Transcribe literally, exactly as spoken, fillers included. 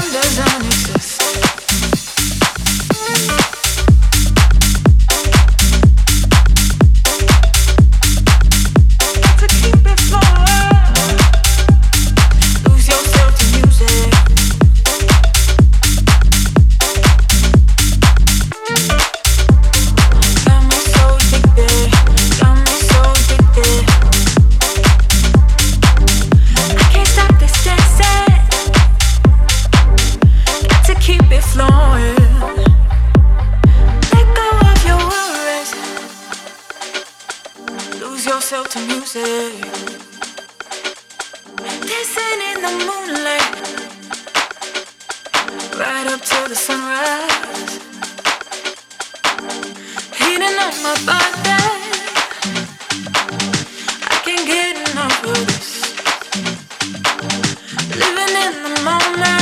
doesn't exist. Got to keep it flowing. Lose yourself to music. Got me so addicted. Got me so addicted. I can't stop this dancing. Got to keep it flowing. Let go of your worries. Lose yourself to music. Dancing in the moonlight, right up to the sunrise. Heating up my body. I can't get enough of this. Living in the moment.